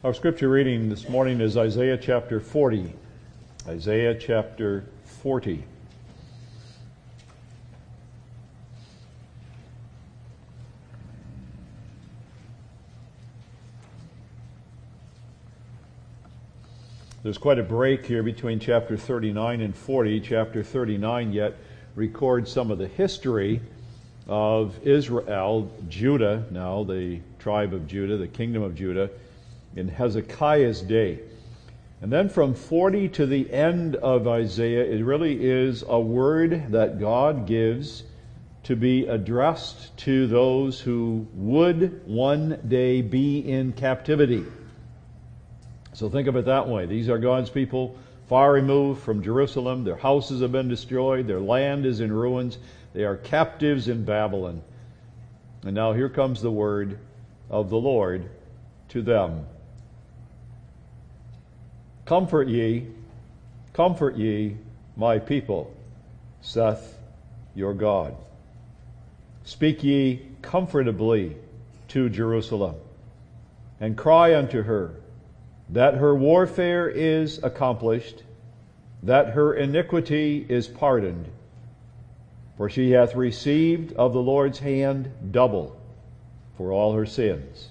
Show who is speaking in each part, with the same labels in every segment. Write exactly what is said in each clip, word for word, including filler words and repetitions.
Speaker 1: Our scripture reading this morning is Isaiah chapter forty. Isaiah chapter forty. There's quite a break here between chapter thirty-nine and forty. Chapter thirty-nine yet records some of the history of Israel, Judah, now the tribe of Judah, the kingdom of Judah, in Hezekiah's day. And then from forty to the end of Isaiah, it really is a word that God gives to be addressed to those who would one day be in captivity. So think of it that way. These are God's people far removed from Jerusalem. Their houses have been destroyed. Their land is in ruins. They are captives in Babylon. And now here comes the word of the Lord to them. Comfort ye, comfort ye, my people, saith your God. Speak ye comfortably to Jerusalem, and cry unto her, that her warfare is accomplished, that her iniquity is pardoned. For she hath received of the Lord's hand double for all her sins.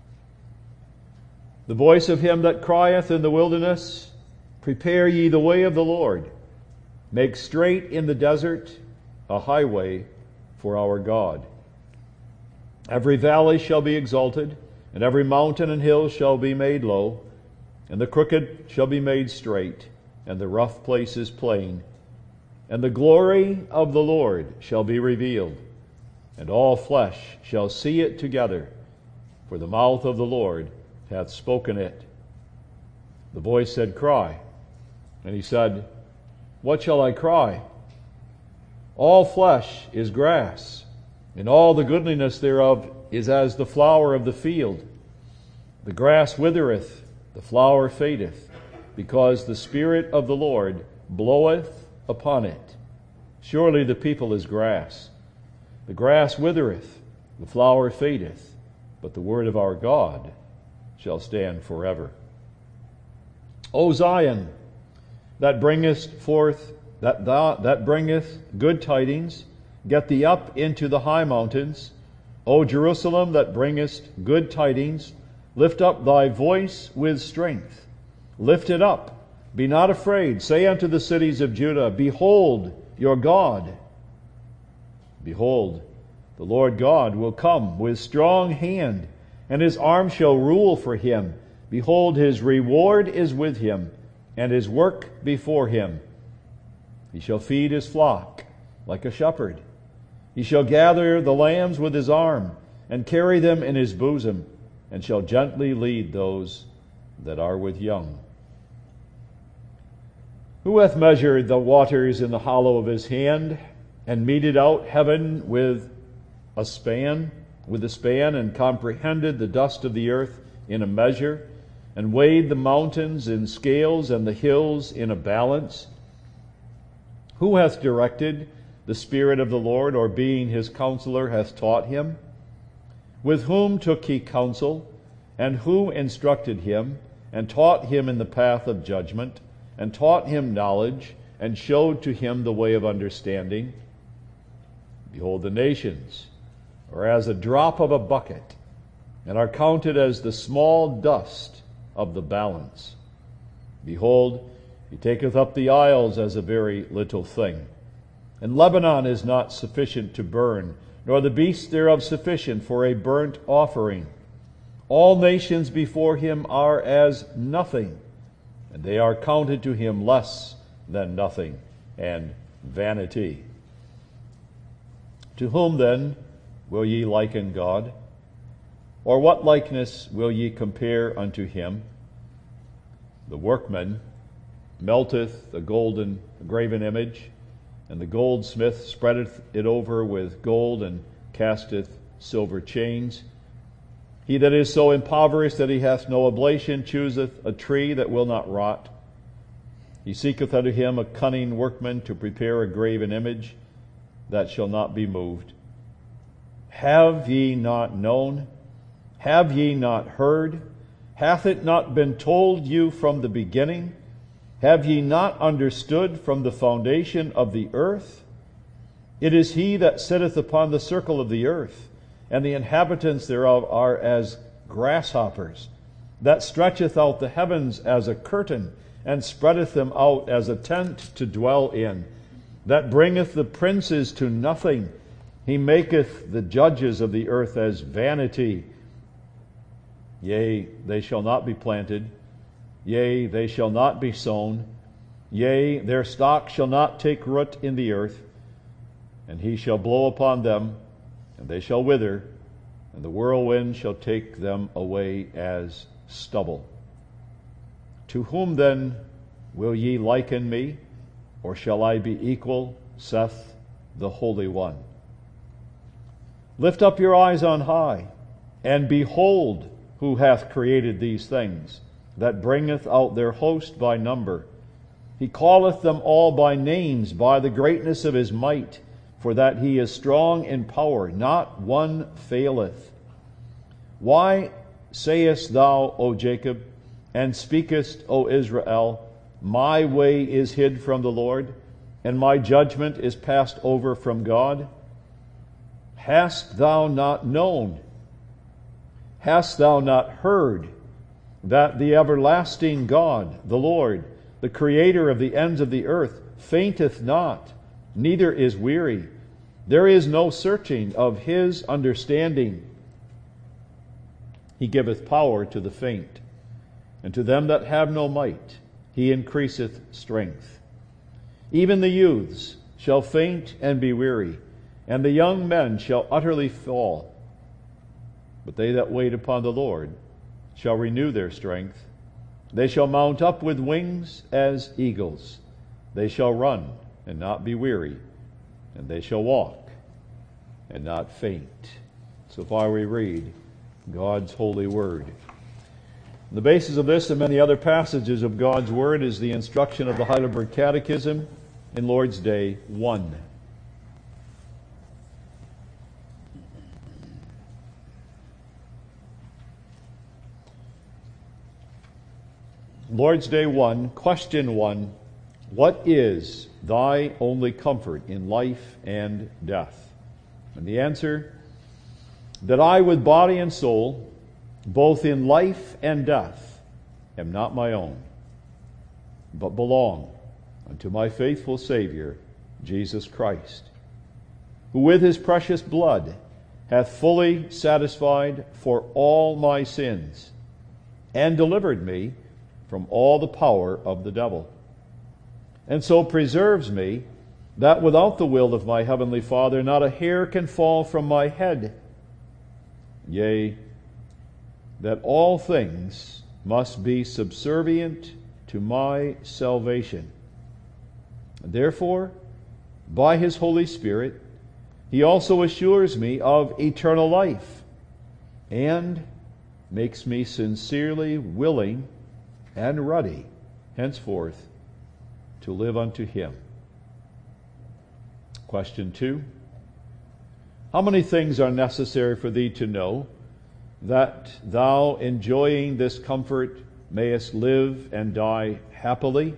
Speaker 1: The voice of him that crieth in the wilderness, prepare ye the way of the Lord. Make straight in the desert a highway for our God. Every valley shall be exalted, and every mountain and hill shall be made low, and the crooked shall be made straight, and the rough places plain. And the glory of the Lord shall be revealed, and all flesh shall see it together, for the mouth of the Lord hath spoken it. The voice said, Cry. And he said, What shall I cry? All flesh is grass, and all the goodliness thereof is as the flower of the field. The grass withereth, the flower fadeth, because the Spirit of the Lord bloweth upon it. Surely the people is grass. The grass withereth, the flower fadeth, but the word of our God shall stand forever. O Zion, that bringest forth, that thou, that bringeth good tidings, get thee up into the high mountains. O Jerusalem, that bringest good tidings, lift up thy voice with strength. Lift it up, be not afraid. Say unto the cities of Judah, Behold your God. Behold, the Lord God will come with strong hand, and his arm shall rule for him. Behold, his reward is with him, and his work before him. He shall feed his flock like a shepherd. He shall gather the lambs with his arm, and carry them in his bosom, and shall gently lead those that are with young. Who hath measured the waters in the hollow of his hand, and meted out heaven with a span? with a span, and comprehended the dust of the earth in a measure, and weighed the mountains in scales, and the hills in a balance? Who hath directed the Spirit of the Lord, or being his counselor hath taught him? With whom took he counsel, and who instructed him, and taught him in the path of judgment, and taught him knowledge, and showed to him the way of understanding? Behold, the nations or as a drop of a bucket, and are counted as the small dust of the balance. Behold, he taketh up the isles as a very little thing. And Lebanon is not sufficient to burn, nor the beasts thereof sufficient for a burnt offering. All nations before him are as nothing, and they are counted to him less than nothing, and vanity. To whom then will ye liken God? Or what likeness will ye compare unto him? The workman melteth the golden graven image, and the goldsmith spreadeth it over with gold, and casteth silver chains. He that is so impoverished that he hath no oblation chooseth a tree that will not rot. He seeketh unto him a cunning workman to prepare a graven image that shall not be moved. Have ye not known? Have ye not heard? Hath it not been told you from the beginning? Have ye not understood from the foundation of the earth? It is he that sitteth upon the circle of the earth, and the inhabitants thereof are as grasshoppers, that stretcheth out the heavens as a curtain, and spreadeth them out as a tent to dwell in, that bringeth the princes to nothing. He maketh the judges of the earth as vanity. Yea, they shall not be planted. Yea, they shall not be sown. Yea, their stock shall not take root in the earth. And he shall blow upon them, and they shall wither, and the whirlwind shall take them away as stubble. To whom then will ye liken me, or shall I be equal, saith the Holy One? Lift up your eyes on high, and behold who hath created these things, that bringeth out their host by number. He calleth them all by names, by the greatness of his might, for that he is strong in power, not one faileth. Why sayest thou, O Jacob, and speakest, O Israel, my way is hid from the Lord, and my judgment is passed over from God? Hast thou not known? Hast thou not heard that the everlasting God, the Lord, the Creator of the ends of the earth, fainteth not, neither is weary? There is no searching of his understanding. He giveth power to the faint, and to them that have no might he increaseth strength. Even the youths shall faint and be weary, and the young men shall utterly fall. But they that wait upon the Lord shall renew their strength. They shall mount up with wings as eagles. They shall run and not be weary, and they shall walk and not faint. So far we read God's holy word. The basis of this and many other passages of God's word is the instruction of the Heidelberg Catechism in Lord's Day one. Lord's Day one, question one, what is thy only comfort in life and death? And the answer, that I with body and soul, both in life and death, am not my own, but belong unto my faithful Savior, Jesus Christ, who with his precious blood hath fully satisfied for all my sins, and delivered me from all the power of the devil, and so preserves me, that without the will of my heavenly Father not a hair can fall from my head. Yea, that all things must be subservient to my salvation. And therefore, by his Holy Spirit, he also assures me of eternal life, and makes me sincerely willing and ready henceforth to live unto him. Question two. How many things are necessary for thee to know, that thou, enjoying this comfort, mayest live and die happily?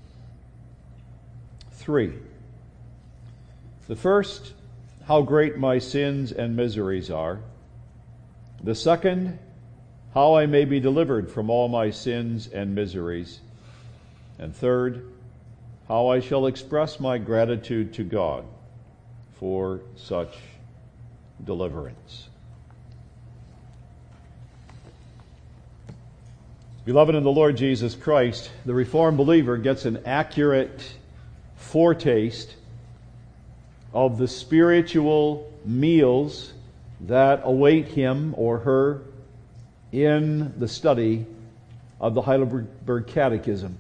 Speaker 1: Three. The first, how great my sins and miseries are. The second, how I may be delivered from all my sins and miseries. And third, how I shall express my gratitude to God for such deliverance. Beloved in the Lord Jesus Christ, the Reformed believer gets an accurate foretaste of the spiritual meals that await him or her in the study of the Heidelberg Catechism.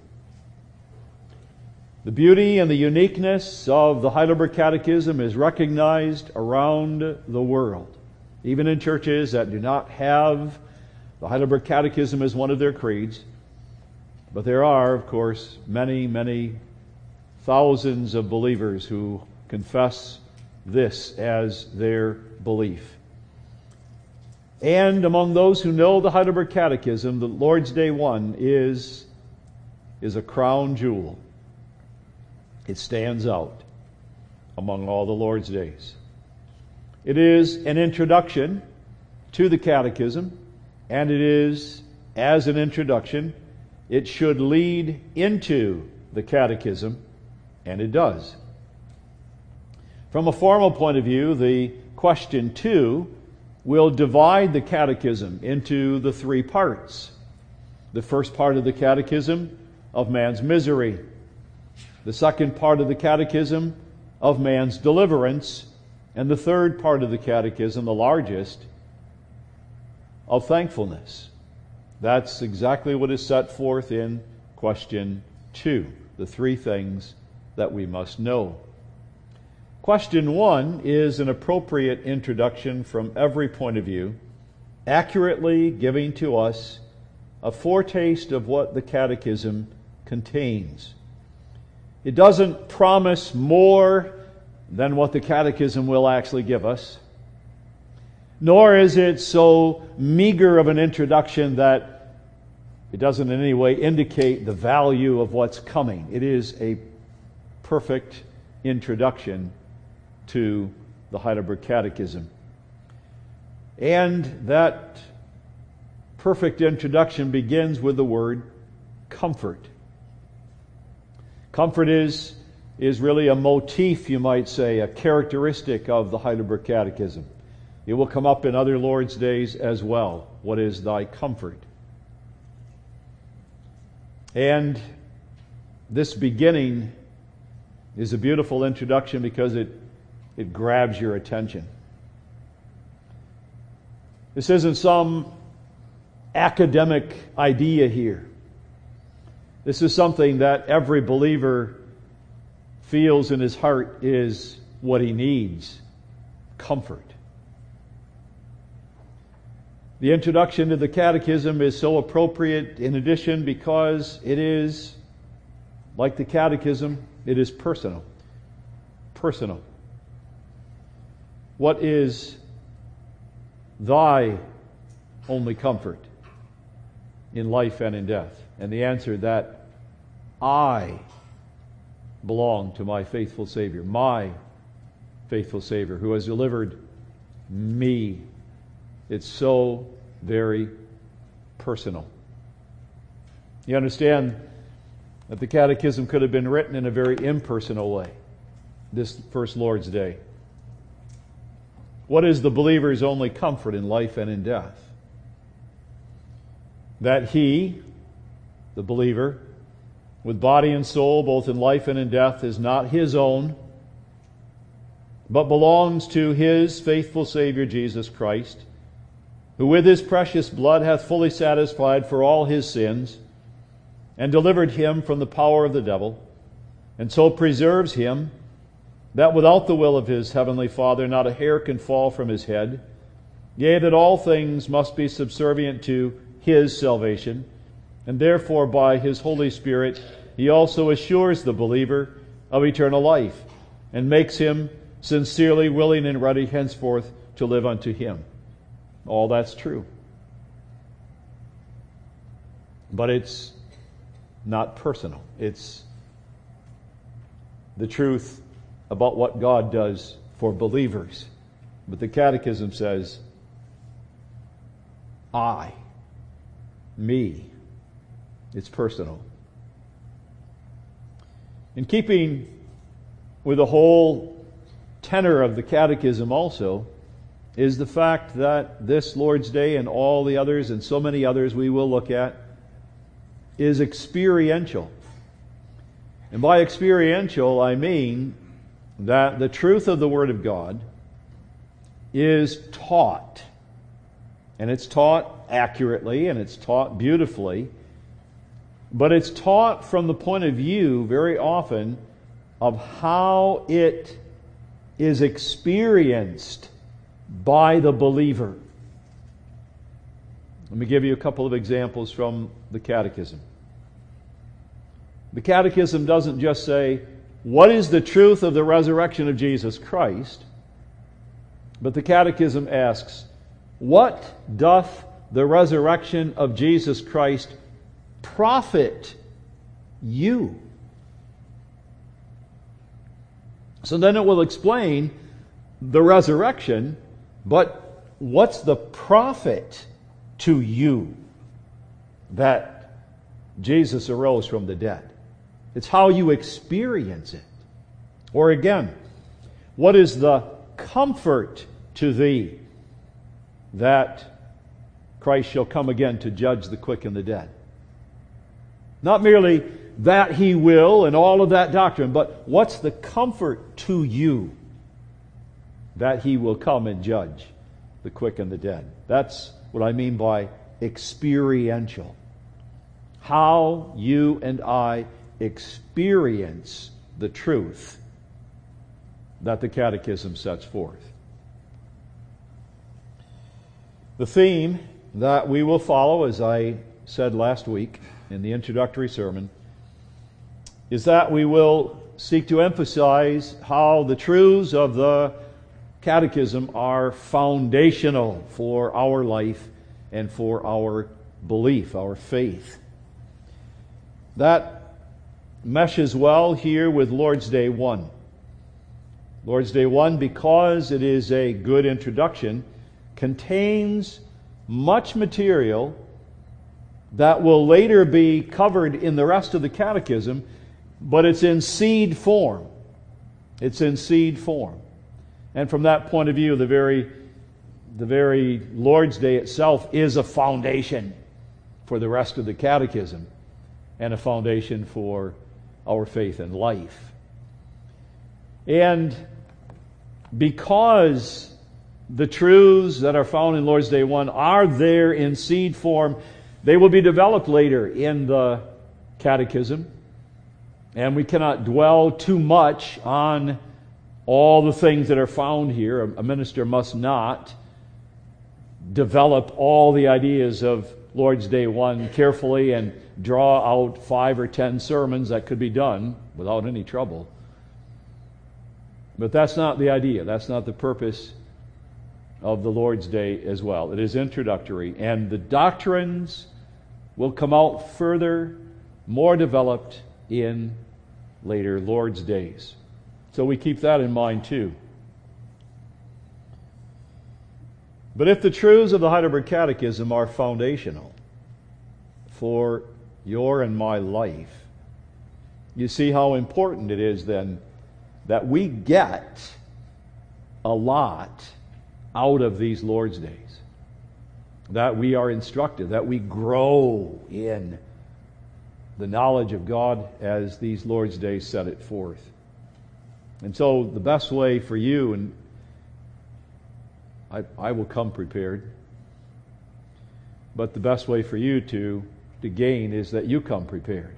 Speaker 1: The beauty and the uniqueness of the Heidelberg Catechism is recognized around the world, even in churches that do not have the Heidelberg Catechism as one of their creeds. But there are, of course, many, many thousands of believers who confess this as their belief. And among those who know the Heidelberg Catechism, the Lord's Day one is, is a crown jewel. It stands out among all the Lord's Days. It is an introduction to the Catechism, and it is, as an introduction, it should lead into the Catechism, and it does. From a formal point of view, the question two will divide the Catechism into the three parts. The first part of the Catechism of man's misery. The second part of the Catechism of man's deliverance. And the third part of the Catechism, the largest, of thankfulness. That's exactly what is set forth in question two. The three things that we must know. Question one is an appropriate introduction from every point of view, accurately giving to us a foretaste of what the Catechism contains. It doesn't promise more than what the Catechism will actually give us, nor is it so meager of an introduction that it doesn't in any way indicate the value of what's coming. It is a perfect introduction to the Heidelberg Catechism. And that perfect introduction begins with the word comfort. Comfort is, is really a motif, you might say, a characteristic of the Heidelberg Catechism. It will come up in other Lord's Days as well. What is thy comfort? And this beginning is a beautiful introduction because it, it grabs your attention. This isn't some academic idea here. This is something that every believer feels in his heart is what he needs: comfort. The introduction to the Catechism is so appropriate in addition because it is, like the Catechism, it is personal. Personal. What is thy only comfort in life and in death? And the answer, that I belong to my faithful Savior, my faithful Savior who has delivered me. It's so very personal. You understand that the Catechism could have been written in a very impersonal way this first Lord's Day. What is the believer's only comfort in life and in death? That he, the believer, with body and soul, both in life and in death, is not his own, but belongs to his faithful Savior Jesus Christ, who with his precious blood hath fully satisfied for all his sins, and delivered him from the power of the devil, and so preserves him, that without the will of his heavenly Father not a hair can fall from his head, yea, that all things must be subservient to his salvation, and therefore by his Holy Spirit he also assures the believer of eternal life, and makes him sincerely willing and ready henceforth to live unto him. All that's true. But it's not personal. It's the truth about what God does for believers. But the Catechism says, I, me. It's personal. In keeping with the whole tenor of the Catechism also is the fact that this Lord's Day and all the others and so many others we will look at is experiential. And by experiential, I mean that the truth of the Word of God is taught. And it's taught accurately and it's taught beautifully. But it's taught from the point of view, very often, of how it is experienced by the believer. Let me give you a couple of examples from the Catechism. The Catechism doesn't just say, what is the truth of the resurrection of Jesus Christ? But the Catechism asks, What doth the resurrection of Jesus Christ profit you? So then it will explain the resurrection, but what's the profit to you that Jesus arose from the dead? It's how you experience it. Or again, what is the comfort to thee that Christ shall come again to judge the quick and the dead? Not merely that He will and all of that doctrine, but what's the comfort to you that He will come and judge the quick and the dead? That's what I mean by experiential. How you and I experience the truth that the Catechism sets forth. The theme that we will follow, as I said last week in the introductory sermon, is that we will seek to emphasize how the truths of the Catechism are foundational for our life and for our belief, our faith. That meshes well here with Lord's Day one. Lord's Day one, because it is a good introduction, contains much material that will later be covered in the rest of the Catechism, but it's in seed form. It's in seed form. And from that point of view, the very, the very Lord's Day itself is a foundation for the rest of the Catechism and a foundation for our faith and life. And because the truths that are found in Lord's Day one are there in seed form, they will be developed later in the Catechism. And we cannot dwell too much on all the things that are found here. A minister must not develop all the ideas of Lord's Day one carefully and draw out five or ten sermons. That could be done without any trouble. But that's not the idea. That's not the purpose of the Lord's Day as well. It is introductory, and the doctrines will come out further, more developed in later Lord's Days. So we keep that in mind too. But if the truths of the Heidelberg Catechism are foundational for your and my life, you see how important it is then that we get a lot out of these Lord's Days. That we are instructed, that we grow in the knowledge of God as these Lord's Days set it forth. And so the best way for you, and I, I will come prepared, but the best way for you to, to gain is that you come prepared.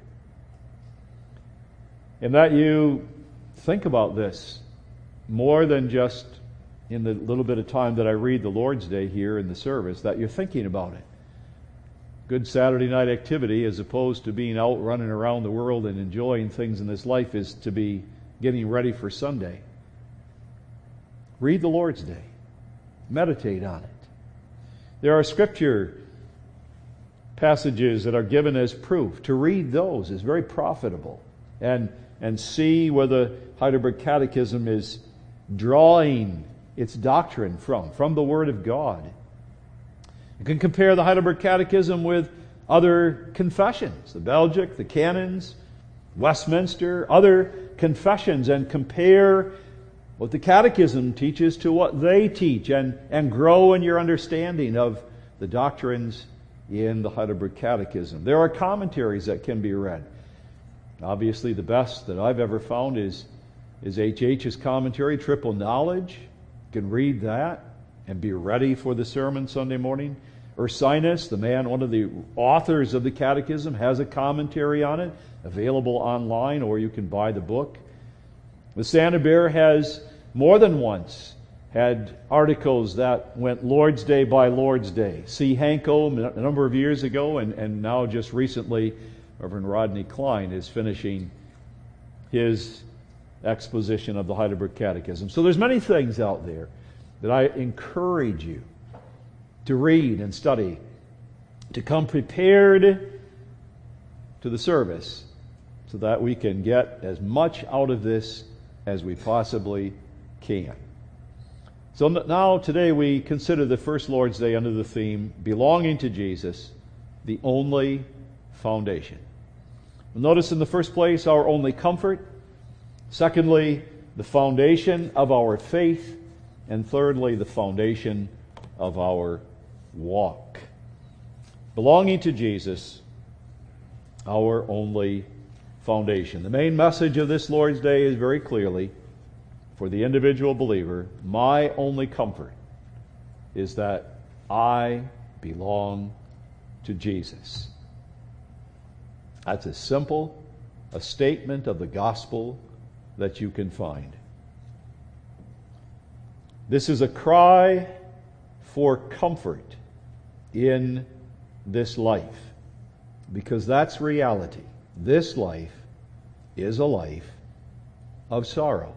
Speaker 1: And that you think about this more than just in the little bit of time that I read the Lord's Day here in the service, that you're thinking about it. Good Saturday night activity, as opposed to being out running around the world and enjoying things in this life, is to be getting ready for Sunday. Read the Lord's Day. Meditate on it. There are scripture passages that are given as proof. To read those is very profitable. And, and see where the Heidelberg Catechism is drawing its doctrine from, from the Word of God. You can compare the Heidelberg Catechism with other confessions, the Belgic, the Canons, Westminster, other confessions, and compare what the Catechism teaches to what they teach, and, and grow in your understanding of the doctrines in the Heidelberg Catechism. There are commentaries that can be read. Obviously, the best that I've ever found is, is H H's commentary, Triple Knowledge. You can read that and be ready for the sermon Sunday morning. Ursinus, the man, one of the authors of the Catechism, has a commentary on it, available online, or you can buy the book. The Saint-Hubert has more than once had articles that went Lord's Day by Lord's Day. C. Hanko, a number of years ago, and, and now just recently, Reverend Rodney Klein is finishing his exposition of the Heidelberg Catechism. So there's many things out there that I encourage you to read and study, to come prepared to the service so that we can get as much out of this as we possibly can. So now today we consider the first Lord's Day under the theme, Belonging to Jesus, the only foundation. Notice in the first place our only comfort, secondly, the foundation of our faith, and thirdly, the foundation of our walk. Belonging to Jesus, our only foundation. The main message of this Lord's Day is very clearly, for the individual believer, my only comfort is that I belong to Jesus. That's as simple a statement of the gospel that you can find. This is a cry for comfort in this life, because that's reality. This life is a life of sorrow.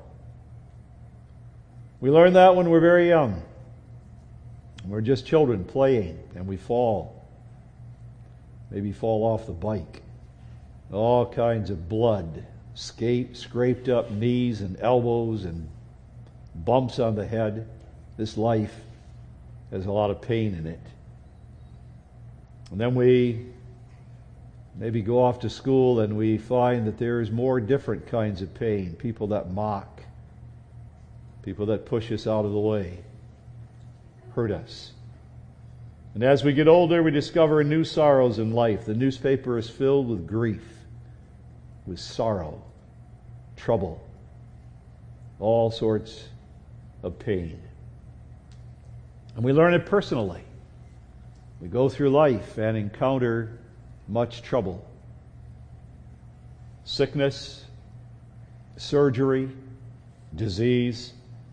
Speaker 1: We learn that when we're very young. We're just children playing, and we fall. Maybe fall off the bike. All kinds of blood, scape, scraped up knees and elbows and bumps on the head. This life has a lot of pain in it. And then we maybe go off to school and we find that there's more different kinds of pain. People that mock, people that push us out of the way, hurt us. And as we get older, we discover new sorrows in life. The newspaper is filled with grief, with sorrow, trouble, all sorts of pain. And we learn it personally. We go through life and encounter much trouble. Sickness, surgery, disease.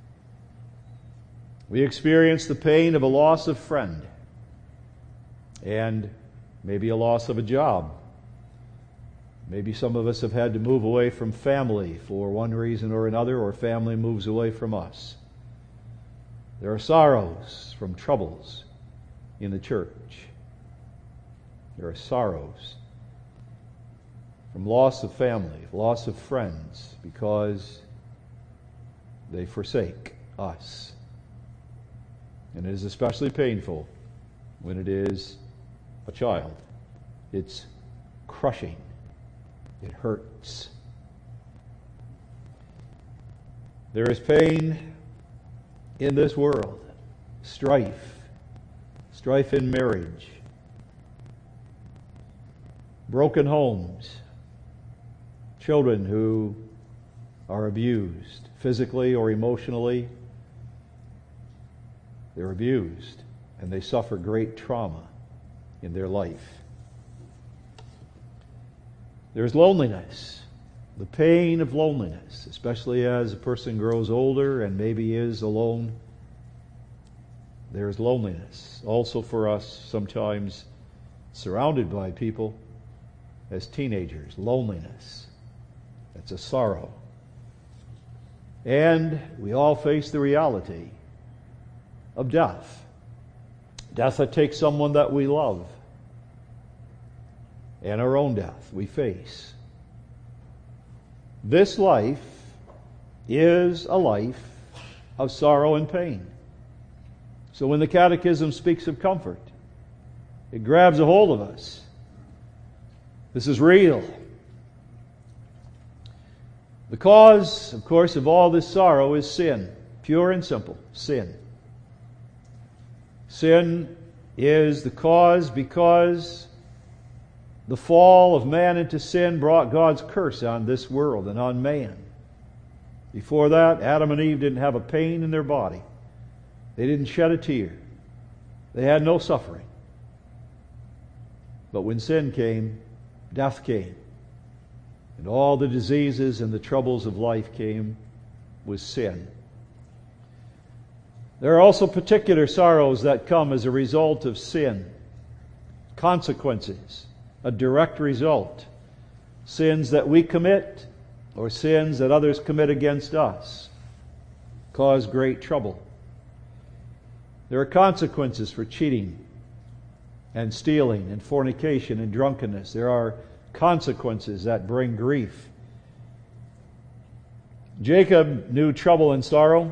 Speaker 1: We experience the pain of a loss of friend and maybe a loss of a job. Maybe some of us have had to move away from family for one reason or another, or family moves away from us. There are sorrows from troubles in the church. There are sorrows from loss of family, loss of friends, because they forsake us. And it is especially painful when it is a child. It's crushing. It hurts. There is pain in this world, strife, strife in marriage, broken homes, children who are abused physically or emotionally. They're abused and they suffer great trauma in their life. There's loneliness, the pain of loneliness, especially as a person grows older and maybe is alone. There's loneliness also for us, sometimes surrounded by people as teenagers. Loneliness. That's a sorrow. And we all face the reality of death. Death that takes someone that we love. And our own death we face. This life is a life of sorrow and pain. So when the Catechism speaks of comfort, it grabs a hold of us. This is real. The cause, of course, of all this sorrow is sin. Pure and simple, sin. Sin is the cause because the fall of man into sin brought God's curse on this world and on man. Before that, Adam and Eve didn't have a pain in their body. They didn't shed a tear. They had no suffering. But when sin came, death came. And all the diseases and the troubles of life came with sin. There are also particular sorrows that come as a result of sin. Consequences. A direct result. Sins that we commit or sins that others commit against us cause great trouble. There are consequences for cheating and stealing and fornication and drunkenness. There are consequences that bring grief. Jacob knew trouble and sorrow.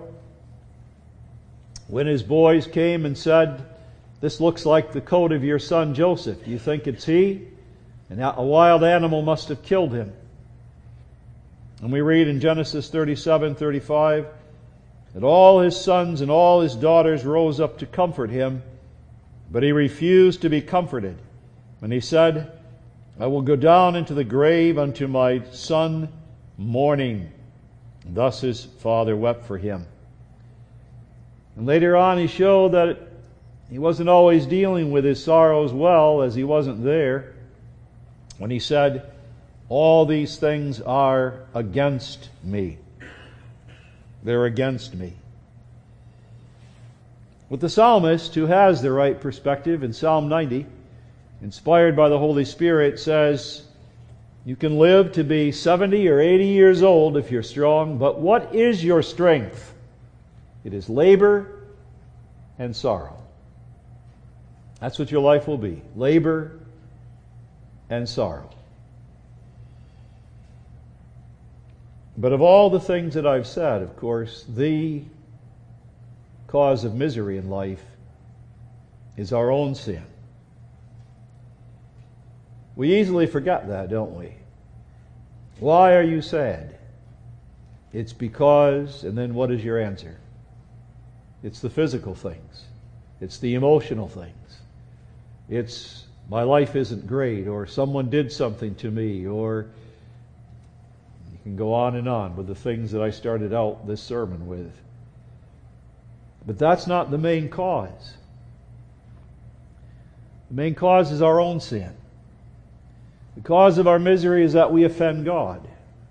Speaker 1: When his boys came and said, "This looks like the coat of your son Joseph. Do you think it's he?" And a wild animal must have killed him. And we read in Genesis thirty-seven thirty-five that all his sons and all his daughters rose up to comfort him, but he refused to be comforted. And he said, "I will go down into the grave unto my son mourning." And thus his father wept for him. And later on he showed that he wasn't always dealing with his sorrows well, as he wasn't there, when he said, "All these things are against me." They're against me. With the psalmist, who has the right perspective, in Psalm ninety, inspired by the Holy Spirit, says, you can live to be seventy or eighty years old if you're strong, but what is your strength? It is labor and sorrow. That's what your life will be. Labor and sorrow. But of all the things that I've said, of course, the cause of misery in life is our own sin. We easily forget that, don't we? Why are you sad? It's because, and then what is your answer? It's the physical things. It's the emotional things. It's my life isn't great, or someone did something to me, or you can go on and on with the things that I started out this sermon with. But that's not the main cause. The main cause is our own sin. The cause of our misery is that we offend God.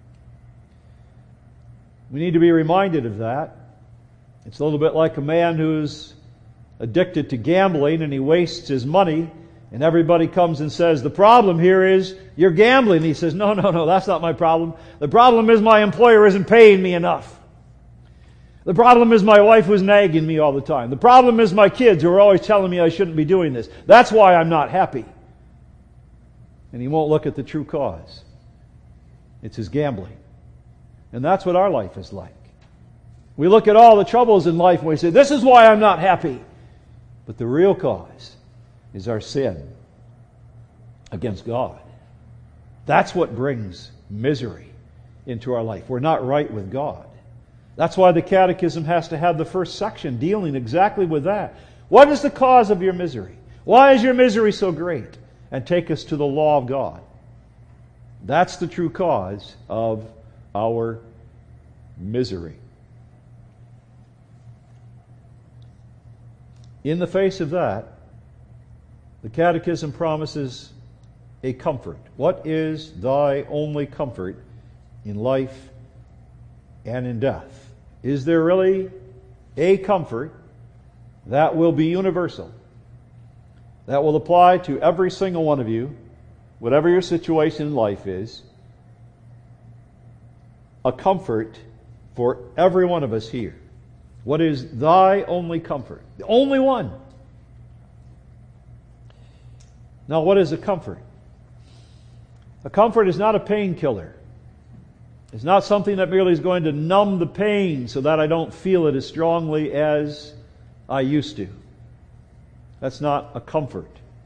Speaker 1: We need to be reminded of that. It's a little bit like a man who's addicted to gambling and he wastes his money, and everybody comes and says, "The problem here is you're gambling." And he says, no, no, no, that's not my problem. The problem is my employer isn't paying me enough. The problem is my wife who's nagging me all the time. The problem is my kids who are always telling me I shouldn't be doing this. That's why I'm not happy. And he won't look at the true cause. It's his gambling. And that's what our life is like. We look at all the troubles in life and we say, this is why I'm not happy. But the real cause is our sin against God. That's what brings misery into our life. We're not right with God. That's why the Catechism has to have the first section dealing exactly with that. What is the cause of your misery? Why is your misery so great? And take us to the law of God. That's the true cause of our misery. In the face of that, the Catechism promises a comfort. What is thy only comfort in life and in death? Is there really a comfort that will be universal, that will apply to every single one of you, whatever your situation in life is? A comfort for every one of us here. What is thy only comfort? The only one. Now, what is a comfort? A comfort is not a painkiller. It's not something that merely is going to numb the pain so that I don't feel it as strongly as I used to. That's not a comfort.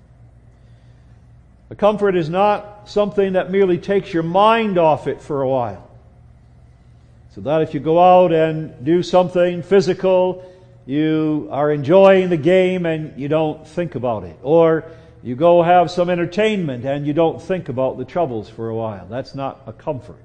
Speaker 1: A comfort is not something that merely takes your mind off it for a while. So that if you go out and do something physical, you are enjoying the game and you don't think about it. Or you go have some entertainment and you don't think about the troubles for a while. That's not a comfort.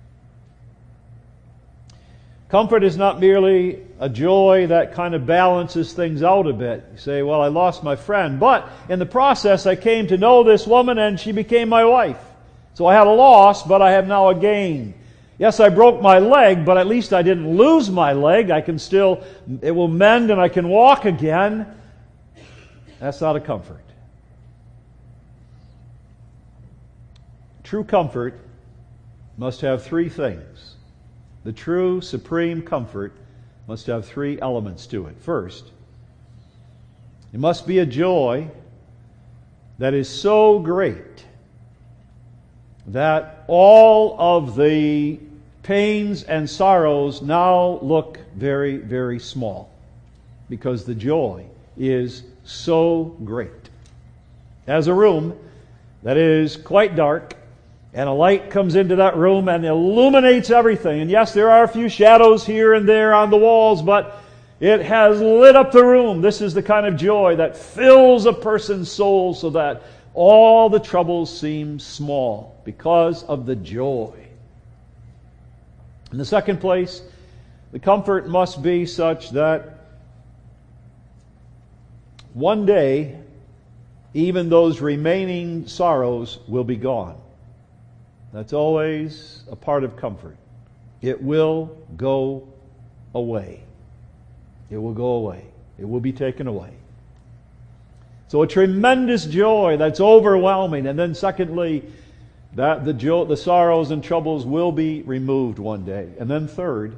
Speaker 1: Comfort is not merely a joy that kind of balances things out a bit. You say, well, I lost my friend, but in the process I came to know this woman and she became my wife. So I had a loss, but I have now a gain. Yes, I broke my leg, but at least I didn't lose my leg. I can still, it will mend and I can walk again. That's not a comfort. True comfort must have three things. The true, supreme comfort must have three elements to it. First, It must be a joy that is so great that all of the pains and sorrows now look very, very small, because the joy is so great. As a room that is quite dark, and a light comes into that room and illuminates everything, and yes, there are a few shadows here and there on the walls, but it has lit up the room. This is the kind of joy that fills a person's soul so that all the troubles seem small because of the joy. In the second place, the comfort must be such that one day, even those remaining sorrows will be gone. That's always a part of comfort. It will go away. It will go away. It will be taken away. So a tremendous joy that's overwhelming. And then secondly, that the joy, the sorrows and troubles will be removed one day. And then third,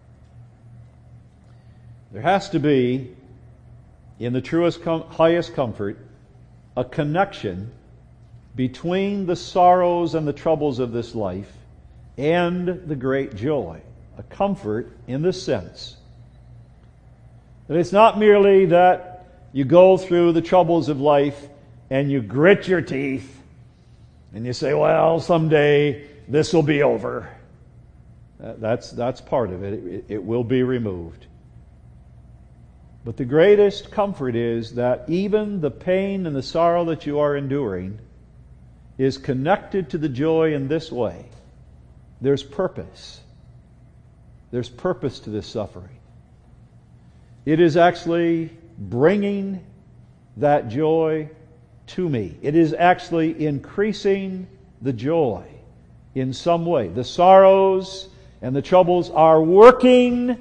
Speaker 1: there has to be, in the truest, com- highest comfort, a connection between the sorrows and the troubles of this life and the great joy. A comfort in the sense that it's not merely that you go through the troubles of life and you grit your teeth and you say, well, someday this will be over. That's, that's part of it. It, it will be removed. But the greatest comfort is that even the pain and the sorrow that you are enduring is connected to the joy in this way. There's purpose. There's purpose to this suffering. It is actually bringing that joy to me. It is actually increasing the joy in some way. The sorrows and the troubles are working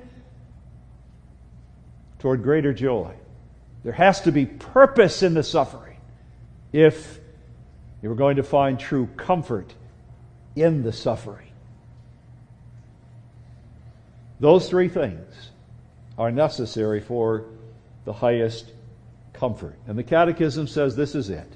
Speaker 1: toward greater joy. There has to be purpose in the suffering if you're going to find true comfort in the suffering. Those three things are necessary for the highest comfort. And the Catechism says this is it.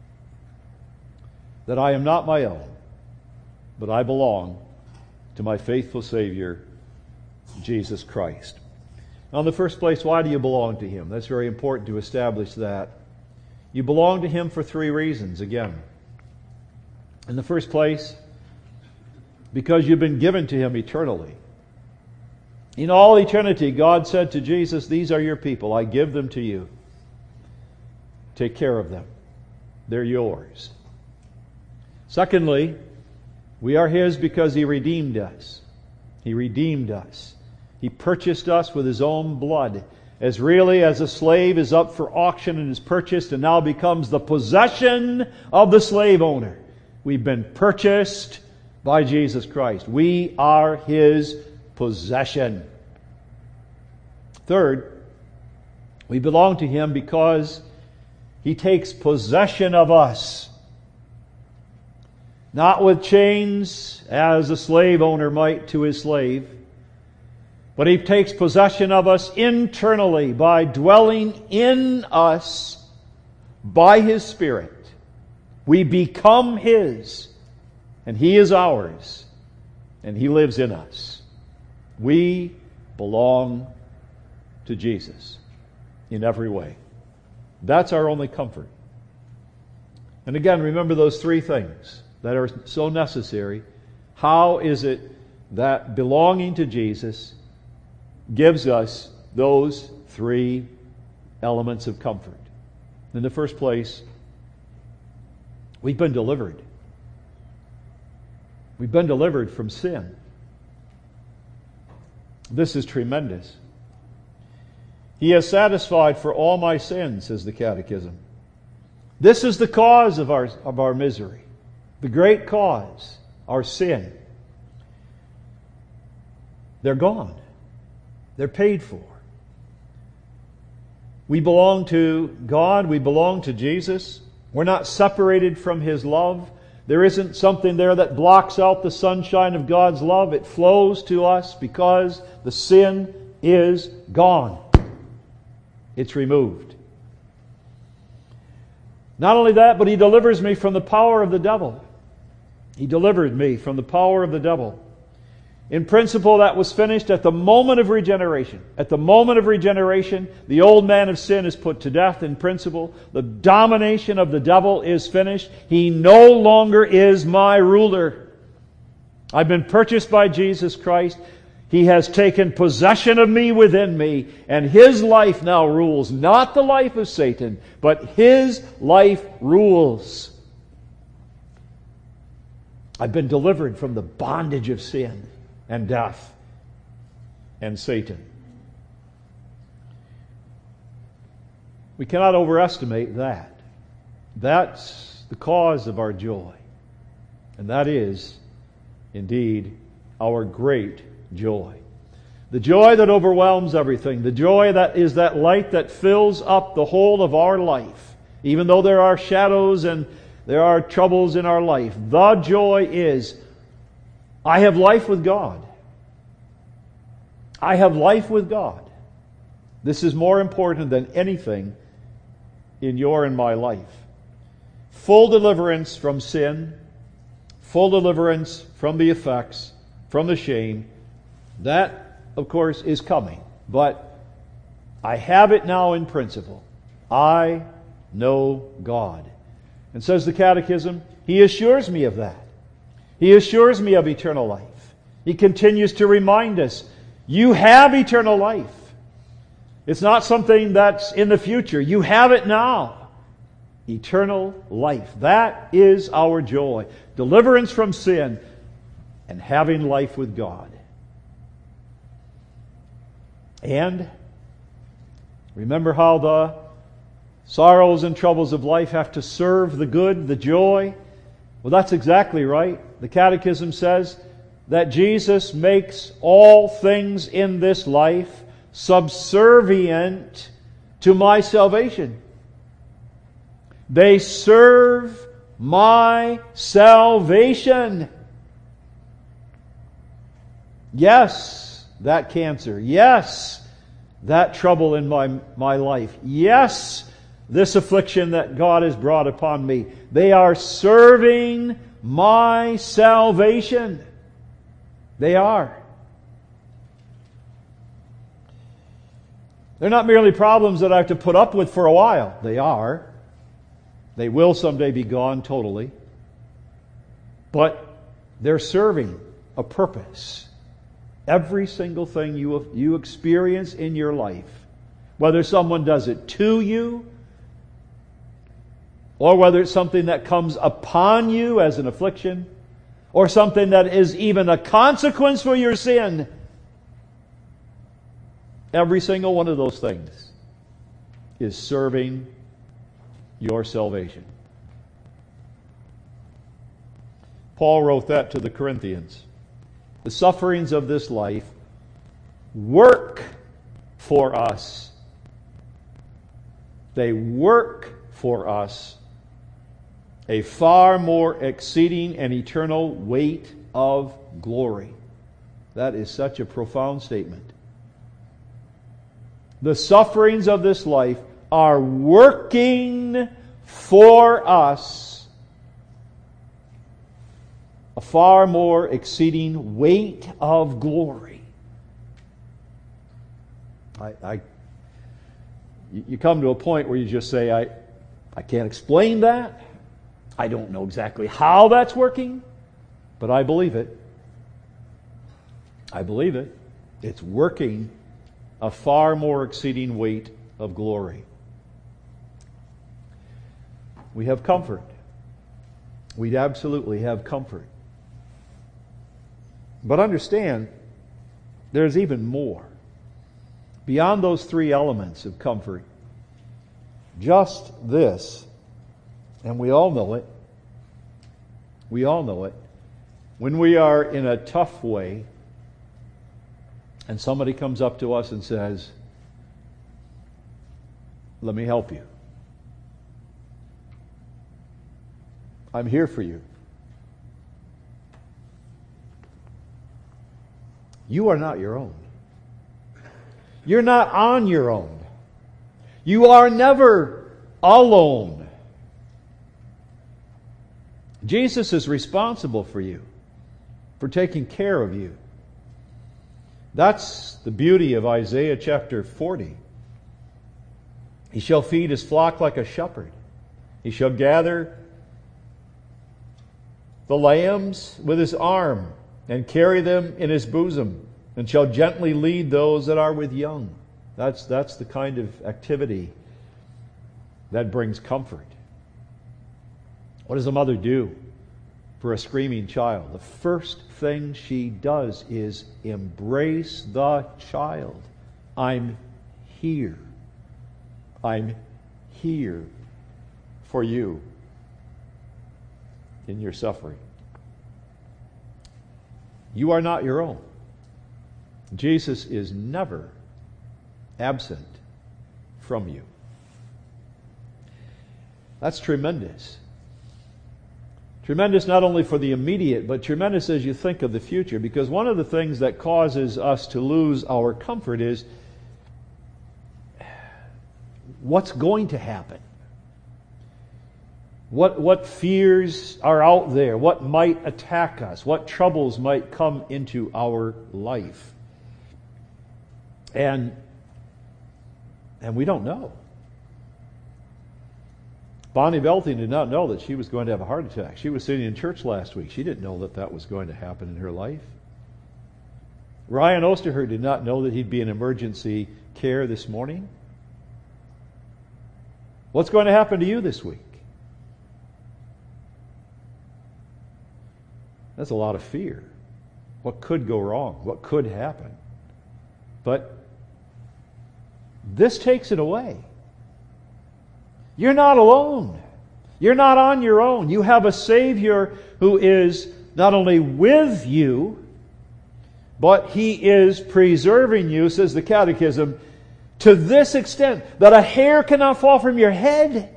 Speaker 1: That I am not my own, but I belong to my faithful Savior, Jesus Christ. Now, in the first place, why do you belong to Him? That's very important to establish that. You belong to Him for three reasons, again. In the first place, because you've been given to Him eternally. In all eternity, God said to Jesus, these are your people. I give them to you. Take care of them. They're yours. Secondly, we are His because He redeemed us. He redeemed us. He purchased us with His own blood. As really as a slave is up for auction and is purchased and now becomes the possession of the slave owner. We've been purchased by Jesus Christ. We are His possession. Third, we belong to Him because He takes possession of us. Not with chains as a slave owner might to his slave, but He takes possession of us internally by dwelling in us by His Spirit. We become His, and He is ours, and He lives in us. We belong to Jesus in every way. That's our only comfort. And again, remember those three things that are so necessary. How is it that belonging to Jesus gives us those three elements of comfort? In the first place, we've been delivered. We've been delivered from sin. This is tremendous. He has satisfied for all my sins, says the Catechism. This is the cause of our, of our misery. The great cause, our sin. They're gone. They're paid for. We belong to God. We belong to Jesus. We're not separated from His love. There isn't something there that blocks out the sunshine of God's love. It flows to us because the sin is gone. It's removed. Not only that, but He delivers me from the power of the devil. He delivered me from the power of the devil. In principle, that was finished at the moment of regeneration. At the moment of regeneration, the old man of sin is put to death in principle. The domination of the devil is finished. He no longer is my ruler. I've been purchased by Jesus Christ. He has taken possession of me within me, and His life now rules. Not the life of Satan, but His life rules. I've been delivered from the bondage of sin and death and Satan. We cannot overestimate that. That's the cause of our joy. And that is, indeed, our great joy. The joy that overwhelms everything. The joy that is that light that fills up the whole of our life. Even though there are shadows and there are troubles in our life, the joy is, I have life with God. I have life with God. This is more important than anything in your and my life. Full deliverance from sin, full deliverance from the effects, from the shame. That, of course, is coming. But I have it now in principle. I know God. And says the Catechism, He assures me of that. He assures me of eternal life. He continues to remind us, you have eternal life. It's not something that's in the future. You have it now. Eternal life. That is our joy. Deliverance from sin and having life with God. And remember how the sorrows and troubles of life have to serve the good, the joy. Well, that's exactly right. The Catechism says that Jesus makes all things in this life subservient to my salvation. They serve my salvation. Yes, that cancer. Yes, that trouble in my, my life. Yes, this affliction that God has brought upon me. They are serving my salvation. They are. They're not merely problems that I have to put up with for a while. They are. They will someday be gone totally. But they're serving a purpose. Every single thing you, you experience in your life, whether someone does it to you, or whether it's something that comes upon you as an affliction, or something that is even a consequence for your sin, every single one of those things is serving your salvation. Paul wrote that to the Corinthians. The sufferings of this life work for us. They work for us a far more exceeding and eternal weight of glory. That is such a profound statement. The sufferings of this life are working for us a far more exceeding weight of glory. I, I, you come to a point where you just say, I, I can't explain that. I don't know exactly how that's working, but I believe it. I believe it. It's working a far more exceeding weight of glory. We have comfort. We absolutely have comfort. But understand, there's even more. Beyond those three elements of comfort, just this, and we all know it, we all know it, when we are in a tough way, and somebody comes up to us and says, let me help you. I'm here for you. You are not your own. You're not on your own. You are never alone. Jesus is responsible for you, for taking care of you. That's the beauty of Isaiah chapter forty. He shall feed his flock like a shepherd. He shall gather the lambs with his arm and carry them in his bosom, and shall gently lead those that are with young. That's, that's the kind of activity that brings comfort. What does a mother do for a screaming child? The first thing she does is embrace the child. I'm here. I'm here for you in your suffering. You are not your own. Jesus is never absent from you. That's tremendous. Tremendous not only for the immediate, but tremendous as you think of the future. Because one of the things that causes us to lose our comfort is what's going to happen. What, what fears are out there? What might attack us? What troubles might come into our life? And, and we don't know. Bonnie Belting did not know that she was going to have a heart attack. She was sitting in church last week. She didn't know that that was going to happen in her life. Ryan Osterher did not know that he'd be in emergency care this morning. What's going to happen to you this week? That's a lot of fear. What could go wrong? What could happen? But this takes it away. You're not alone. You're not on your own. You have a Savior who is not only with you, but He is preserving you, says the Catechism, to this extent that a hair cannot fall from your head.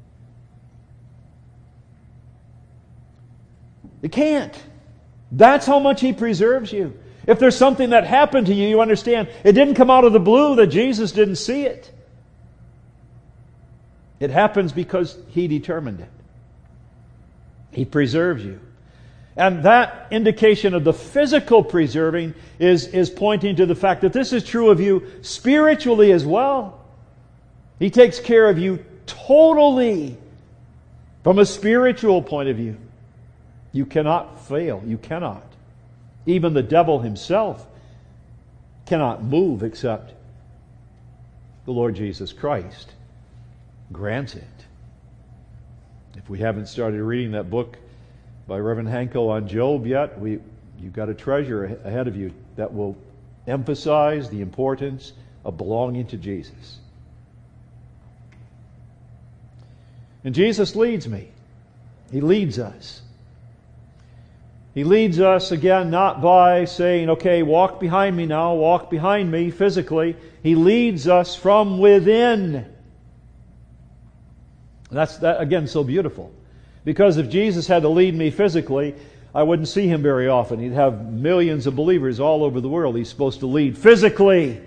Speaker 1: It can't. That's how much He preserves you. If there's something that happened to you, you understand, it didn't come out of the blue, that Jesus didn't see it. It happens because He determined it. He preserves you. And that indication of the physical preserving is, is pointing to the fact that this is true of you spiritually as well. He takes care of you totally from a spiritual point of view. You cannot fail. You cannot. Even the devil himself cannot move except the Lord Jesus Christ grants it. If we haven't started reading that book by Reverend Hankel on Job yet, we you've got a treasure ahead of you that will emphasize the importance of belonging to Jesus. And Jesus leads me. He leads us. He leads us, again, not by saying, okay, walk behind me now, walk behind me physically. He leads us from within. That's, that, again, so beautiful. Because if Jesus had to lead me physically, I wouldn't see Him very often. He'd have millions of believers all over the world He's supposed to lead physically.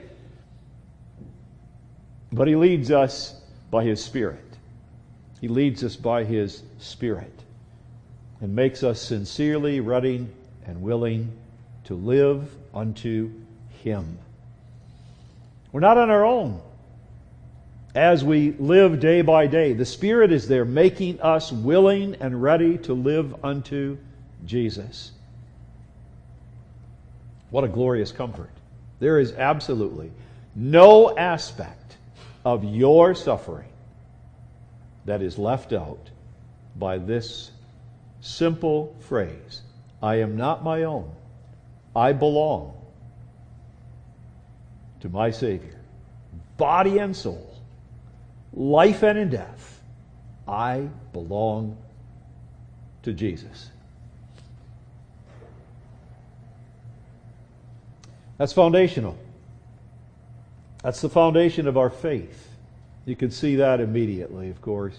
Speaker 1: But He leads us by His Spirit. He leads us by His Spirit and makes us sincerely ready and willing to live unto Him. We're not on our own. As we live day by day, the Spirit is there making us willing and ready to live unto Jesus. What a glorious comfort. There is absolutely no aspect of your suffering that is left out by this simple phrase, I am not my own. I belong to my Savior. Body and soul, life and in death, I belong to Jesus. That's foundational. That's the foundation of our faith. You can see that immediately, of course.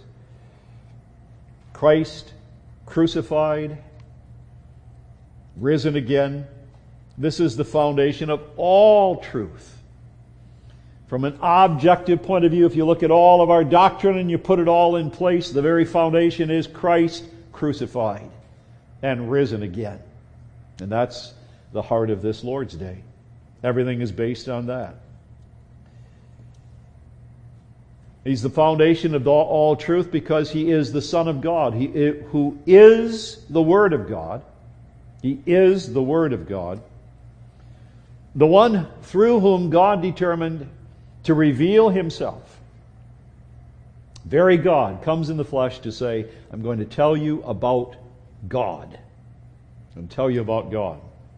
Speaker 1: Christ crucified, risen again. This is the foundation of all truth. From an objective point of view, if you look at all of our doctrine and you put it all in place, the very foundation is Christ crucified and risen again. And that's the heart of this Lord's Day. Everything is based on that. He's the foundation of all, all truth because He is the Son of God, He who is the Word of God. He is the Word of God. The one through whom God determined to reveal Himself. Very God comes in the flesh to say, I'm going to tell you about God. I'm going to tell you about God.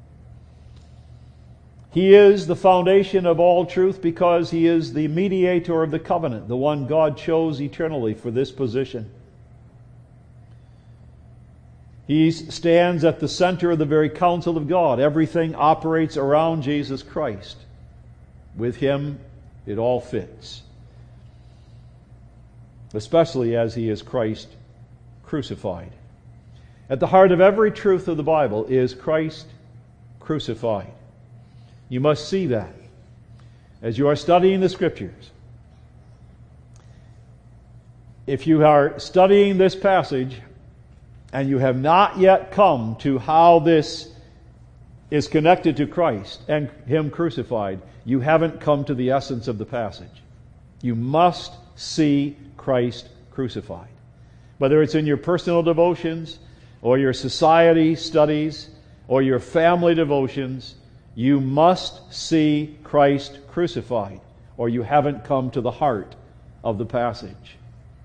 Speaker 1: He is the foundation of all truth because He is the mediator of the covenant, the one God chose eternally for this position. He stands at the center of the very counsel of God. Everything operates around Jesus Christ. With Him, it all fits. Especially as He is Christ crucified. At the heart of every truth of the Bible is Christ crucified. You must see that as you are studying the Scriptures. If you are studying this passage and you have not yet come to how this is connected to Christ and Him crucified, you haven't come to the essence of the passage. You must see Christ crucified. Whether it's in your personal devotions or your society studies or your family devotions, you must see Christ crucified, or you haven't come to the heart of the passage.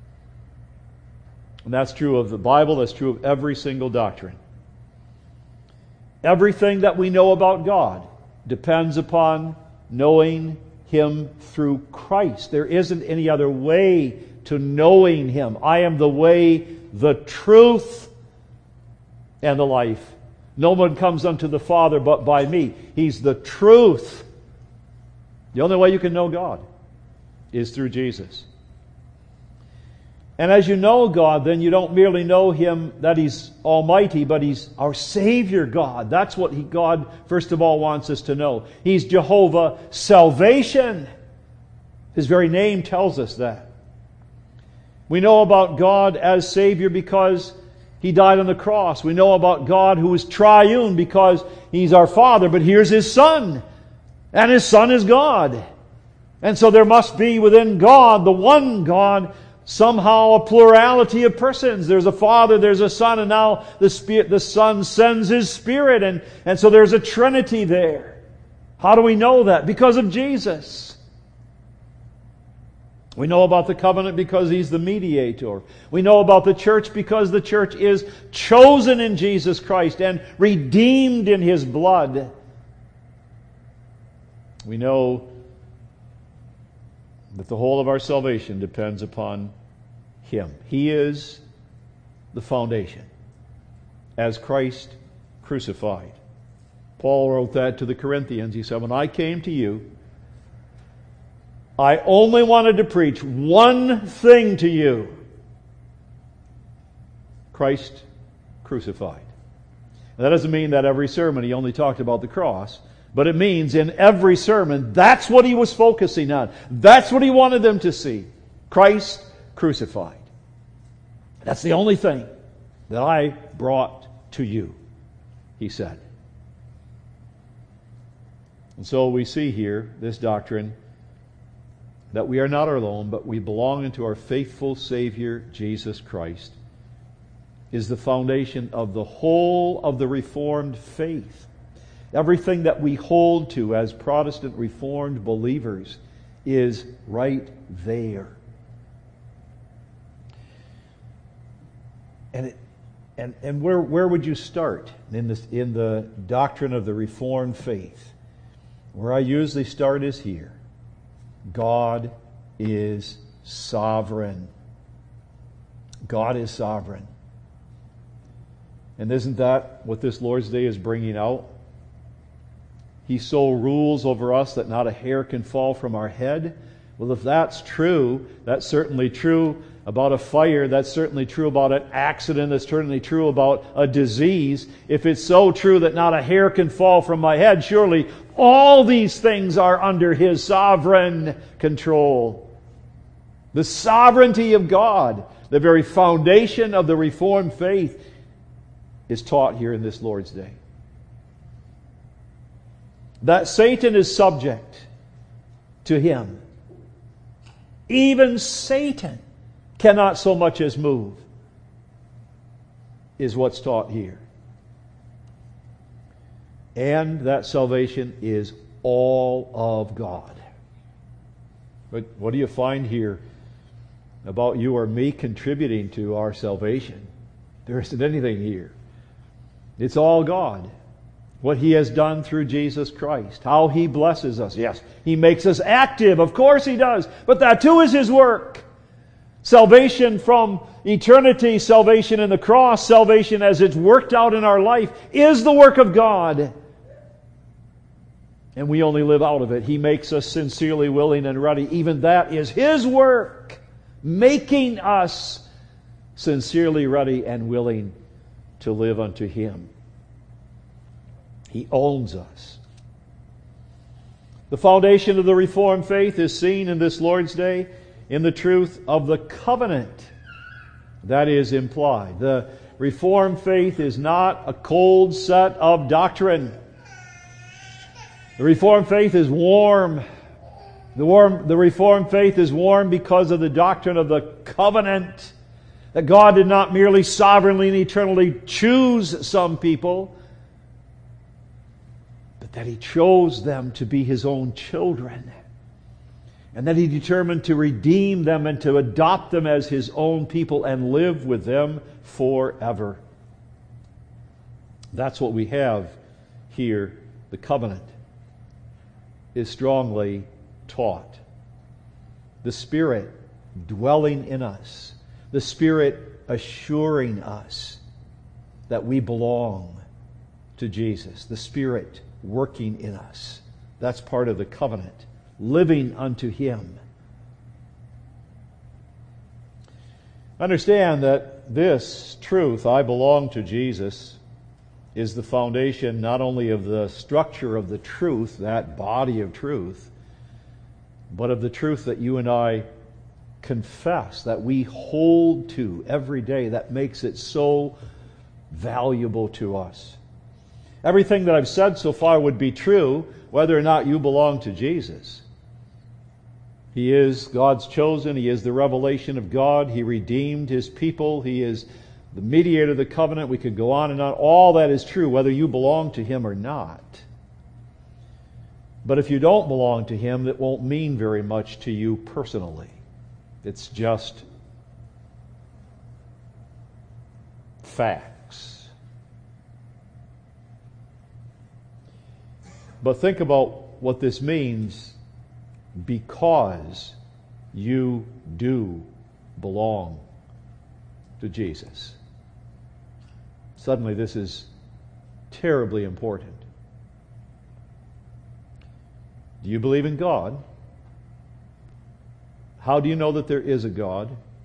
Speaker 1: And that's true of the Bible, that's true of every single doctrine. Everything that we know about God depends upon knowing Him through Christ. There isn't any other way to knowing Him. I am the way, the truth, and the life. No one comes unto the Father but by me. He's the truth. The only way you can know God is through Jesus. And as you know God, then you don't merely know Him that He's Almighty, but He's our Savior God. That's what he, God, first of all, wants us to know. He's Jehovah Salvation. His very name tells us that. We know about God as Savior because He died on the cross. We know about God who is triune because He's our Father, but here's His Son. And His Son is God. And so there must be within God, the one God, somehow a plurality of persons. There's a Father, there's a Son, and now the Spirit, the Son sends His Spirit. And, and so there's a Trinity there. How do we know that? Because of Jesus. We know about the covenant because He's the mediator. We know about the church because the church is chosen in Jesus Christ and redeemed in His blood. We know that the whole of our salvation depends upon Him. He is the foundation as Christ crucified. Paul wrote that to the Corinthians. He said, when I came to you, I only wanted to preach one thing to you. Christ crucified. And that doesn't mean that every sermon he only talked about the cross, but it means in every sermon, that's what he was focusing on. That's what he wanted them to see. Christ crucified. That's the only thing that I brought to you, he said. And so we see here this doctrine that we are not alone, but we belong into our faithful Savior, Jesus Christ, is the foundation of the whole of the Reformed faith. Everything that we hold to as Protestant Reformed believers is right there. And it, and and where where would you start in this in the doctrine of the Reformed faith? Where I usually start is here. God is sovereign. God is sovereign. And isn't that what this Lord's Day is bringing out? He so rules over us that not a hair can fall from our head. Well, if that's true, that's certainly true about a fire. That's certainly true about an accident. That's certainly true about a disease. If it's so true that not a hair can fall from my head, surely all these things are under His sovereign control. The sovereignty of God The very foundation of the Reformed faith is taught here in this Lord's Day. That Satan is subject to Him. Even Satan cannot so much as move, is what's taught here. And that salvation is all of God. But what do you find here about you or me contributing to our salvation? There isn't anything here. It's all God. What He has done through Jesus Christ. How He blesses us. Yes, He makes us active. Of course He does. But that too is His work. Salvation from eternity, salvation in the cross, salvation as it's worked out in our life is the work of God. And we only live out of it. He makes us sincerely willing and ready. Even that is His work. Making us sincerely ready and willing to live unto Him. He owns us. The foundation of the Reformed faith is seen in this Lord's Day in the truth of the covenant that is implied. The Reformed faith is not a cold set of doctrine. The Reformed faith is warm. The, warm, the Reformed faith is warm because of the doctrine of the covenant. That God did not merely sovereignly and eternally choose some people, but that He chose them to be His own children. And that He determined to redeem them and to adopt them as His own people and live with them forever. That's what we have here. The covenant is strongly taught. The Spirit dwelling in us. The Spirit assuring us that we belong to Jesus. The Spirit working in us. That's part of the covenant. Living unto Him. Understand that this truth, I belong to Jesus, is the foundation not only of the structure of the truth, that body of truth, but of the truth that you and I confess, that we hold to every day, that makes it so valuable to us. Everything that I've said so far would be true whether or not you belong to Jesus. He is God's chosen. He is the revelation of God. He redeemed His people. He is the mediator of the covenant. We could go on and on. All that is true whether you belong to Him or not. But if you don't belong to Him, that won't mean very much to you personally. It's just facts. But think about what this means because you do belong to Jesus. Suddenly this is terribly important. Do you believe in God? How do you know that there is a God?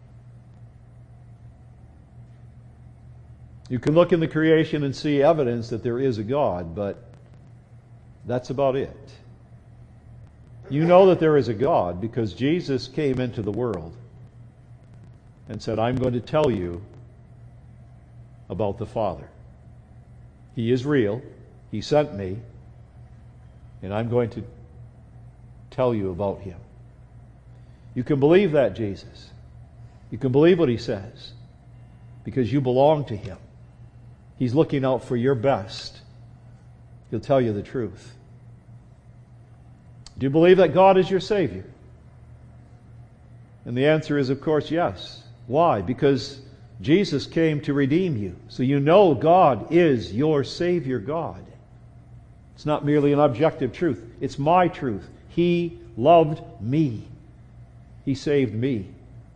Speaker 1: You can look in the creation and see evidence that there is a God, but that's about it. You know that there is a God because Jesus came into the world and said, I'm going to tell you about the Father. He is real. He sent me, and I'm going to tell you about Him. You can believe that, Jesus. You can believe what He says because you belong to Him. He's looking out for your best. He'll tell you the truth. Do you believe that God is your Savior? And the answer is, of course, yes. Why? Because Jesus came to redeem you. So you know God is your Savior God. It's not merely an objective truth. It's my truth. He loved me. He saved me.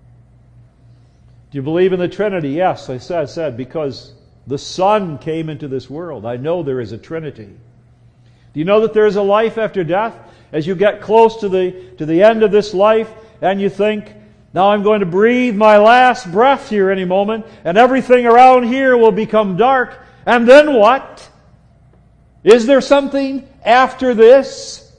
Speaker 1: Do you believe in the Trinity? Yes, I said, said because the Son came into this world. I know there is a Trinity. Do you know that there is a life after death? As you get close to the, to the end of this life and you think, now I'm going to breathe my last breath here any moment and everything around here will become dark. And then what? Is there something after this?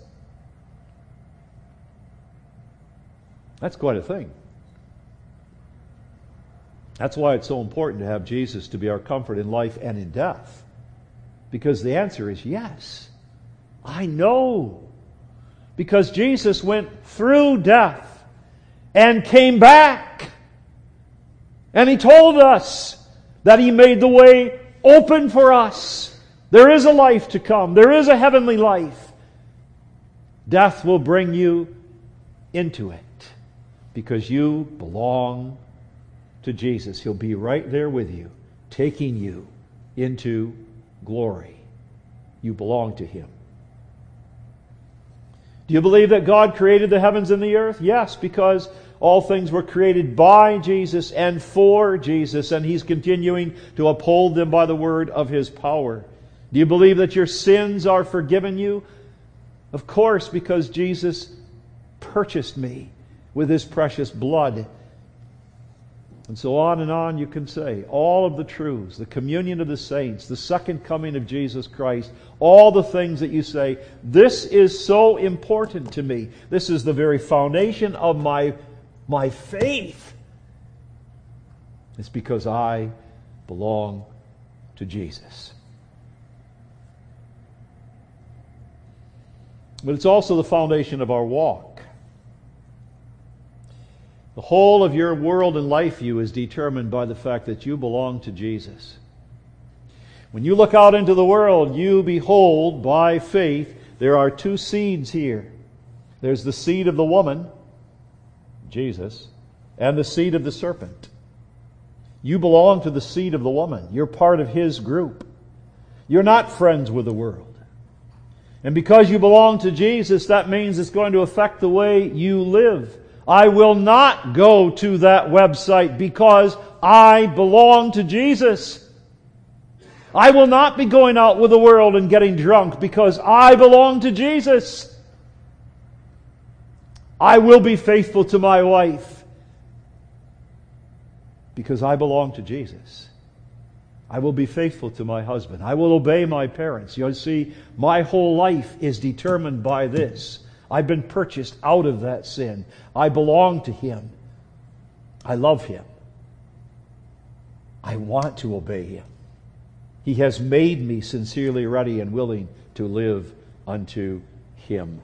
Speaker 1: That's quite a thing. That's why it's so important to have Jesus to be our comfort in life and in death. Because the answer is yes. I know. Because Jesus went through death and came back. And He told us that He made the way open for us. There is a life to come. There is a heavenly life. Death will bring you into it because you belong to Jesus. He'll be right there with you, taking you into glory. You belong to Him. Do you believe that God created the heavens and the earth? Yes, because all things were created by Jesus and for Jesus, and He's continuing to uphold them by the word of His power. Do you believe that your sins are forgiven you? Of course, because Jesus purchased me with His precious blood. And so on and on you can say all of the truths, the communion of the saints, the second coming of Jesus Christ, all the things that you say, this is so important to me. This is the very foundation of my, my faith. It's because I belong to Jesus. But it's also the foundation of our walk. The whole of your world and life view is determined by the fact that you belong to Jesus. When you look out into the world, you behold by faith, there are two seeds here. There's the seed of the woman, Jesus, and the seed of the serpent. You belong to the seed of the woman. You're part of His group. You're not friends with the world. And because you belong to Jesus, that means it's going to affect the way you live. I will not go to that website because I belong to Jesus. I will not be going out with the world and getting drunk because I belong to Jesus. I will be faithful to my wife because I belong to Jesus. I will be faithful to my husband. I will obey my parents. You see, my whole life is determined by this. I've been purchased out of that sin. I belong to Him. I love Him. I want to obey Him. He has made me sincerely ready and willing to live unto Him.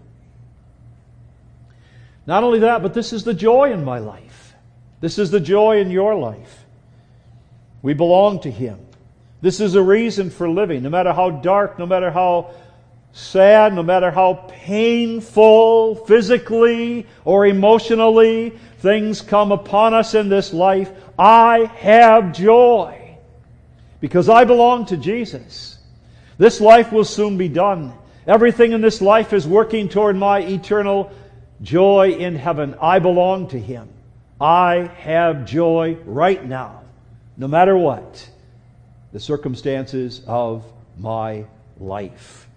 Speaker 1: Not only that, but this is the joy in my life. This is the joy in your life. We belong to Him. This is a reason for living, no matter how dark, no matter how sad, no matter how painful physically or emotionally things come upon us in this life. I have joy because I belong to Jesus. This life will soon be done. Everything in this life is working toward my eternal joy in heaven. I belong to Him. I have joy right now, no matter what the circumstances of my life.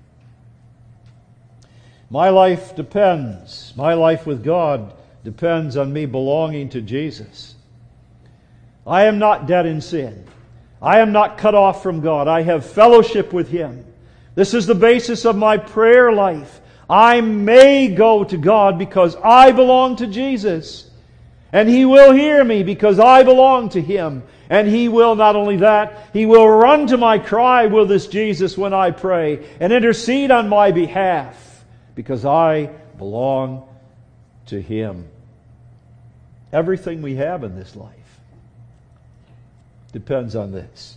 Speaker 1: My life depends, my life with God depends on me belonging to Jesus. I am not dead in sin. I am not cut off from God. I have fellowship with Him. This is the basis of my prayer life. I may go to God because I belong to Jesus. And He will hear me because I belong to Him. And He will, not only that, He will run to my cry with this Jesus when I pray and intercede on my behalf because I belong to Him. Everything we have in this life depends on this.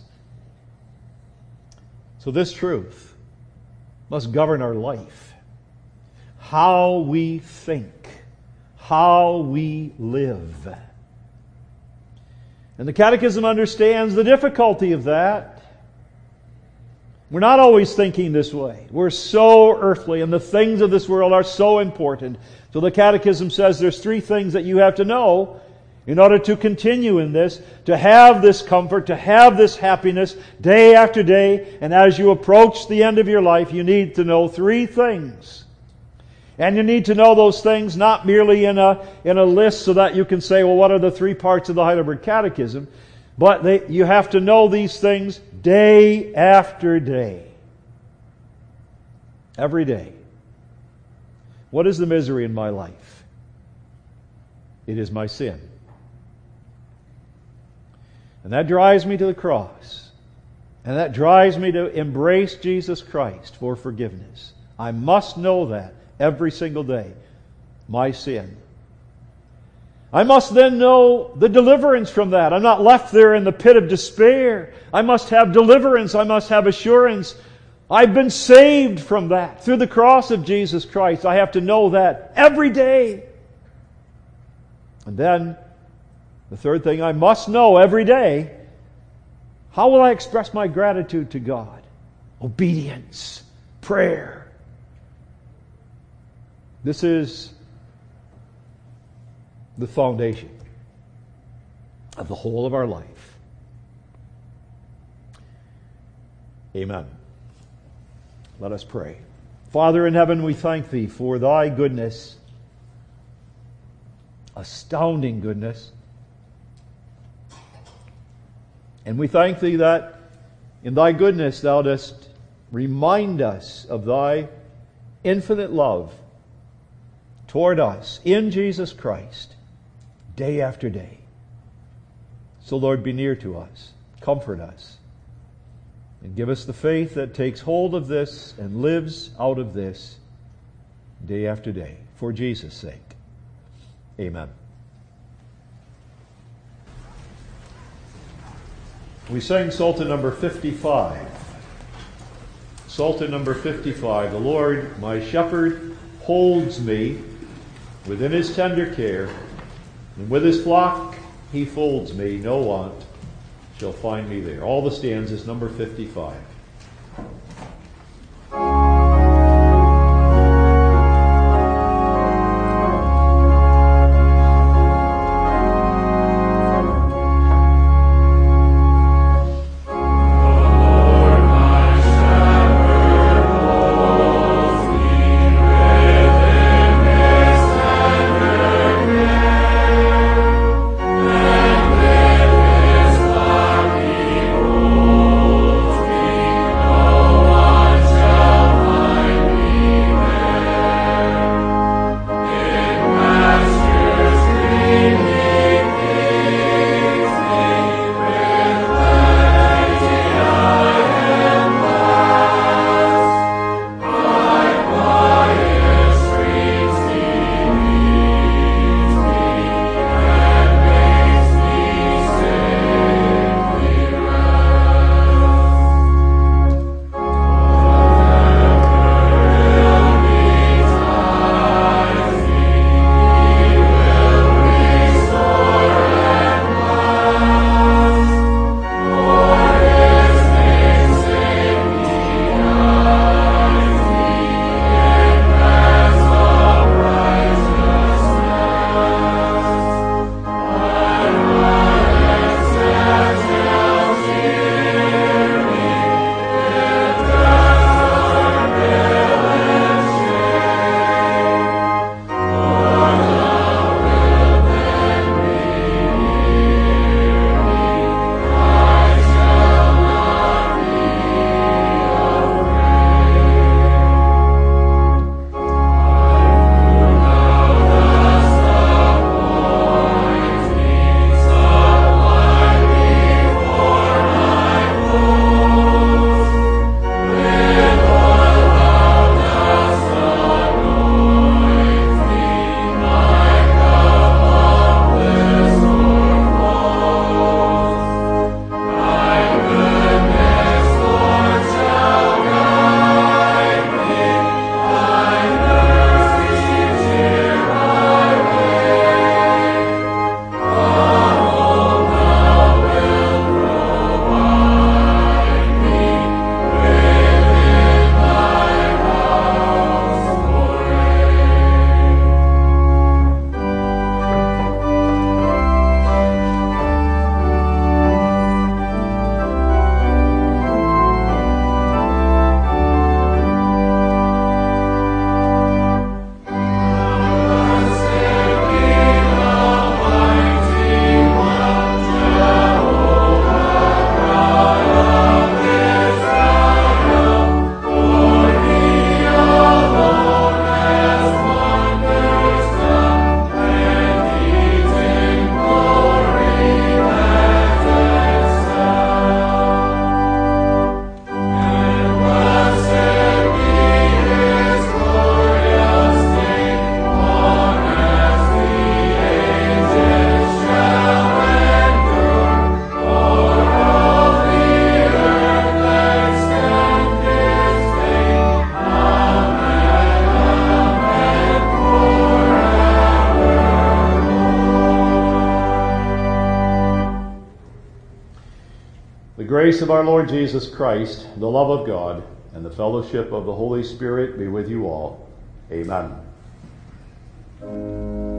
Speaker 1: So this truth must govern our life. How we think, how we live. And the Catechism understands the difficulty of that. We're not always thinking this way. We're so earthly, and the things of this world are so important. So the Catechism says there's three things that you have to know in order to continue in this, to have this comfort, to have this happiness day after day. And as you approach the end of your life, you need to know three things. And you need to know those things not merely in a, in a list so that you can say, well, what are the three parts of the Heidelberg Catechism? But they, you have to know these things day after day. Every day. What is the misery in my life? It is my sin. And that drives me to the cross. And that drives me to embrace Jesus Christ for forgiveness. I must know that every single day. My sin. I must then know the deliverance from that. I'm not left there in the pit of despair. I must have deliverance. I must have assurance. I've been saved from that through the cross of Jesus Christ. I have to know that every day. And then, the third thing I must know every day, how will I express my gratitude to God? Obedience, prayer. This is the foundation of the whole of our life. Amen. Let us pray. Father in heaven, we thank Thee for Thy goodness, astounding goodness. And we thank Thee that in Thy goodness Thou dost remind us of Thy infinite love toward us in Jesus Christ, day after day. So Lord, be near to us, comfort us, and give us the faith that takes hold of this and lives out of this day after day. For Jesus' sake. Amen. We sang Psalter number fifty-five. Psalter number fifty-five. The Lord, my shepherd, holds me within His tender care, and with His flock He folds me. No want shall find me there. All the stanzas, number fifty-five.
Speaker 2: He
Speaker 1: grace of our Lord Jesus Christ, the love of God, and the fellowship of the Holy Spirit be with you all. Amen.